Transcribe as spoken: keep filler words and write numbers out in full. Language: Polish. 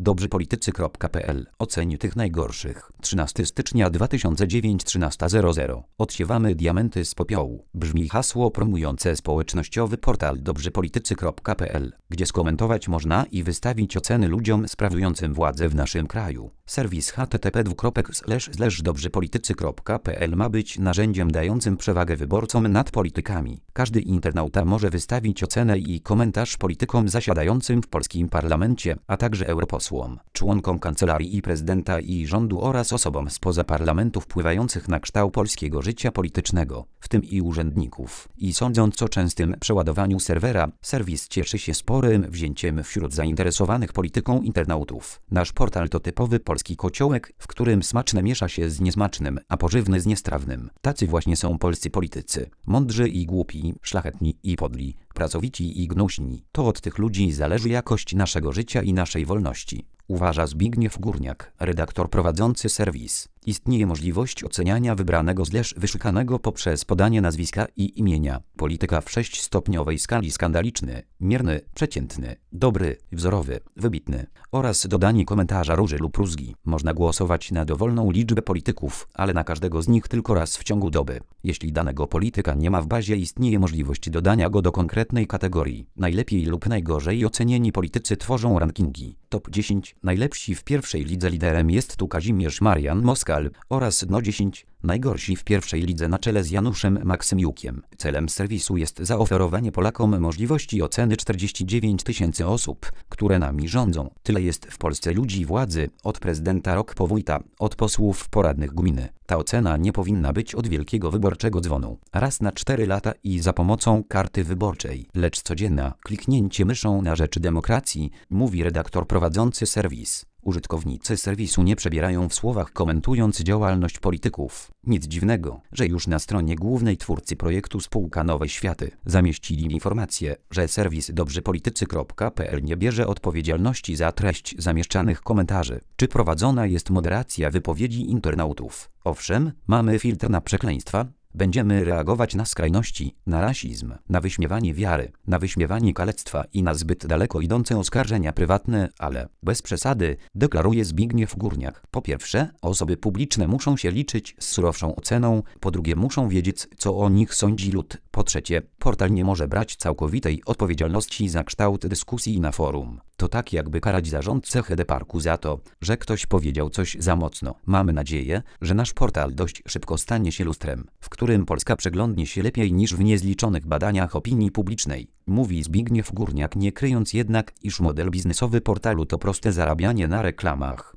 Dobrzypolitycy kropka pe el. Oceń tych najgorszych. trzynastego stycznia dwa tysiące dziewiątego, trzynasta zero zero. Odsiewamy diamenty z popiołu. Brzmi hasło promujące społecznościowy portal Dobrzypolitycy kropka pe el, gdzie skomentować można i wystawić oceny ludziom sprawującym władzę w naszym kraju. Serwis h t t p dwukropek slash slash dobrzypolitycy kropka pe el ma być narzędziem dającym przewagę wyborcom nad politykami. Każdy internauta może wystawić ocenę i komentarz politykom zasiadającym w polskim parlamencie, a także europosłom, członkom kancelarii i prezydenta i rządu oraz osobom spoza parlamentu wpływających na kształt polskiego życia politycznego, w tym i urzędników. I sądząc o częstym przeładowaniu serwera, serwis cieszy się sporym wzięciem wśród zainteresowanych polityką internautów. Nasz portal to typowy polski kociołek, w którym smaczne miesza się z niesmacznym, a pożywne z niestrawnym. Tacy właśnie są polscy politycy. Mądrzy i głupi, szlachetni i podli, pracowici i gnuśni. To od tych ludzi zależy jakość naszego życia i naszej wolności. Uważa Zbigniew Górniak, redaktor prowadzący serwis. Istnieje możliwość oceniania wybranego slash wyszukanego poprzez podanie nazwiska i imienia. Polityka w sześciostopniowej skali: skandaliczny, mierny, przeciętny, dobry, wzorowy, wybitny oraz dodanie komentarza róży lub rózgi. Można głosować na dowolną liczbę polityków, ale na każdego z nich tylko raz w ciągu doby. Jeśli danego polityka nie ma w bazie, istnieje możliwość dodania go do konkretnej kategorii. Najlepiej lub najgorzej ocenieni politycy tworzą rankingi. Top dziesięć. Najlepsi w pierwszej lidze. Liderem jest tu Kazimierz Marian Moskal oraz dno dziesięć. Najgorsi w pierwszej lidze na czele z Januszem Maksymiukiem. Celem serwisu jest zaoferowanie Polakom możliwości oceny czterdzieści dziewięć tysięcy osób, które nami rządzą. Tyle jest w Polsce ludzi władzy, od prezydenta rok po wójta, od posłów poradnych gminy. Ta ocena nie powinna być od wielkiego wyborczego dzwonu, raz na cztery lata i za pomocą karty wyborczej, lecz codzienna, kliknięcie myszą na rzecz demokracji, mówi redaktor prowadzący serwis. Użytkownicy serwisu nie przebierają w słowach, komentując działalność polityków. Nic dziwnego, że już na stronie głównej twórcy projektu spółka Nowe Światy zamieścili informację, że serwis dobrzypolitycy kropka pe el nie bierze odpowiedzialności za treść zamieszczanych komentarzy. Czy prowadzona jest moderacja wypowiedzi internautów? Owszem, mamy filtr na przekleństwa. Będziemy reagować na skrajności, na rasizm, na wyśmiewanie wiary, na wyśmiewanie kalectwa i na zbyt daleko idące oskarżenia prywatne, ale bez przesady, deklaruje Zbigniew Górniak. Po pierwsze, osoby publiczne muszą się liczyć z surowszą oceną, po drugie muszą wiedzieć, co o nich sądzi lud, po trzecie, portal nie może brać całkowitej odpowiedzialności za kształt dyskusji na forum. To tak jakby karać zarządcę H D Parku za to, że ktoś powiedział coś za mocno. Mamy nadzieję, że nasz portal dość szybko stanie się lustrem, w którym Polska przeglądnie się lepiej niż w niezliczonych badaniach opinii publicznej, mówi Zbigniew Górniak, nie kryjąc jednak, iż model biznesowy portalu to proste zarabianie na reklamach.